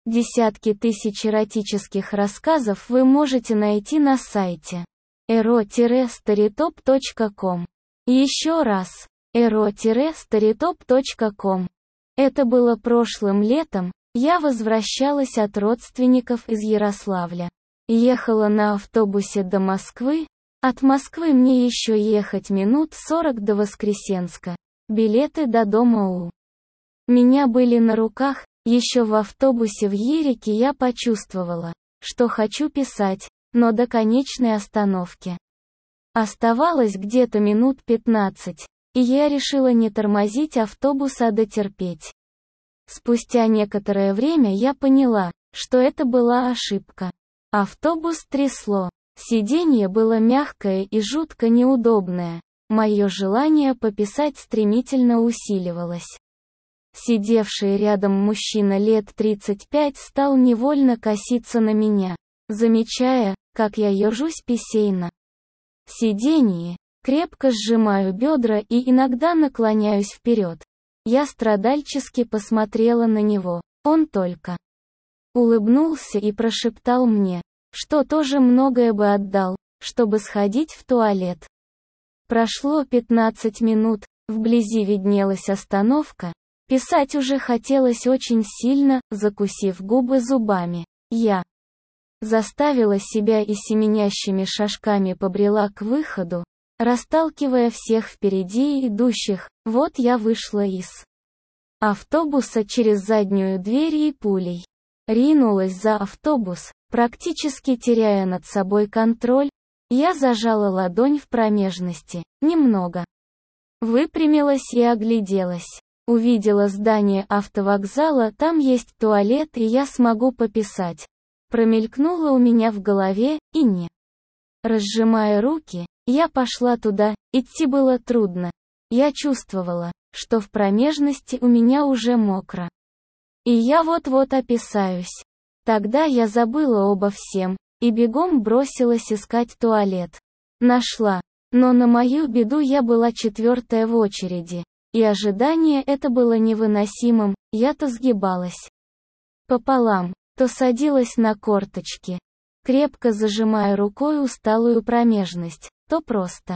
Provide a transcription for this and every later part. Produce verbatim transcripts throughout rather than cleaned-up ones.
Десятки тысяч эротических рассказов вы можете найти на сайте эро старитоп точка ком. Еще раз, эро старитоп точка ком. Это было прошлым летом, я возвращалась от родственников из Ярославля. Ехала на автобусе до Москвы, от Москвы мне еще ехать минут сорок до Воскресенска, билеты до дома у меня были на руках. Еще в автобусе в Ереке я почувствовала, что хочу писать, но до конечной остановки оставалось где-то минут пятнадцать, и я решила не тормозить автобус, а дотерпеть. Спустя некоторое время я поняла, что это была ошибка. Автобус трясло, сиденье было мягкое и жутко неудобное, мое желание пописать стремительно усиливалось. Сидевший рядом мужчина лет тридцать пять стал невольно коситься на меня, замечая, как я ежусь писейно сиденье, крепко сжимаю бедра и иногда наклоняюсь вперед. Я страдальчески посмотрела на него, он только улыбнулся и прошептал мне, что тоже многое бы отдал, чтобы сходить в туалет. Прошло пятнадцать минут, вблизи виднелась остановка. Писать уже хотелось очень сильно, закусив губы зубами. Я заставила себя и семенящими шажками побрела к выходу, расталкивая всех впереди идущих. Вот я вышла из автобуса через заднюю дверь и пулей ринулась за автобус, практически теряя над собой контроль. Я зажала ладонь в промежности, немного выпрямилась и огляделась. Увидела здание автовокзала, там есть туалет и я смогу пописать. Промелькнуло у меня в голове, и не разжимая руки, я пошла туда. Идти было трудно. Я чувствовала, что в промежности у меня уже мокро. И я вот-вот описаюсь. Тогда я забыла обо всем, и бегом бросилась искать туалет. Нашла, но на мою беду я была четвертая в очереди. И ожидание это было невыносимым, я то сгибалась пополам, то садилась на корточки, крепко зажимая рукой усталую промежность, то просто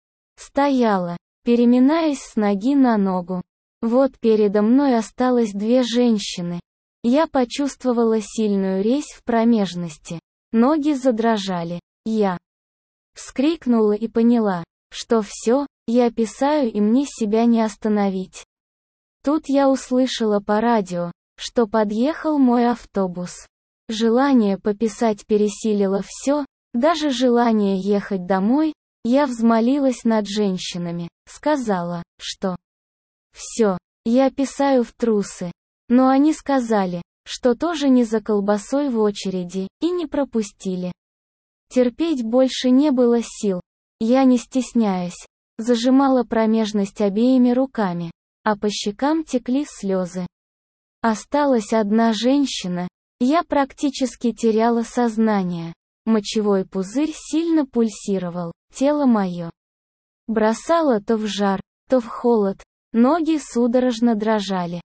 стояла, переминаясь с ноги на ногу. Вот передо мной осталось две женщины. Я почувствовала сильную резь в промежности, ноги задрожали. Я вскрикнула и поняла, что все, я писаю и мне себя не остановить. Тут я услышала по радио, что подъехал мой автобус. Желание пописать пересилило все, даже желание ехать домой. Я взмолилась над женщинами, сказала, что все, я писаю в трусы. Но они сказали, что тоже не за колбасой в очереди, и не пропустили. Терпеть больше не было сил. Я, не стесняясь, зажимала промежность обеими руками, а по щекам текли слезы. Осталась одна женщина, я практически теряла сознание. Мочевой пузырь сильно пульсировал, тело мое бросало то в жар, то в холод, ноги судорожно дрожали.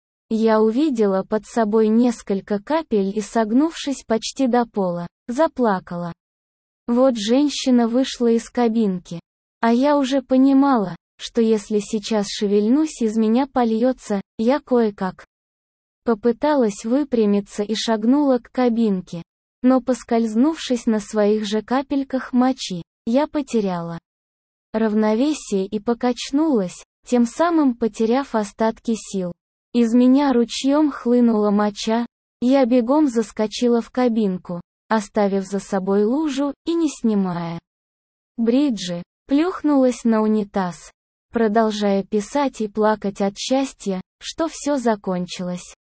Я увидела под собой несколько капель и, согнувшись почти до пола, заплакала. Вот женщина вышла из кабинки. А я уже понимала, что если сейчас шевельнусь, из меня польется. Я кое-как попыталась выпрямиться и шагнула к кабинке. Но, поскользнувшись на своих же капельках мочи, я потеряла равновесие и покачнулась, тем самым потеряв остатки сил. Из меня ручьем хлынула моча, я бегом заскочила в кабинку, оставив за собой лужу, и, не снимая бриджи, плюхнулась на унитаз, продолжая писать и плакать от счастья, что все закончилось.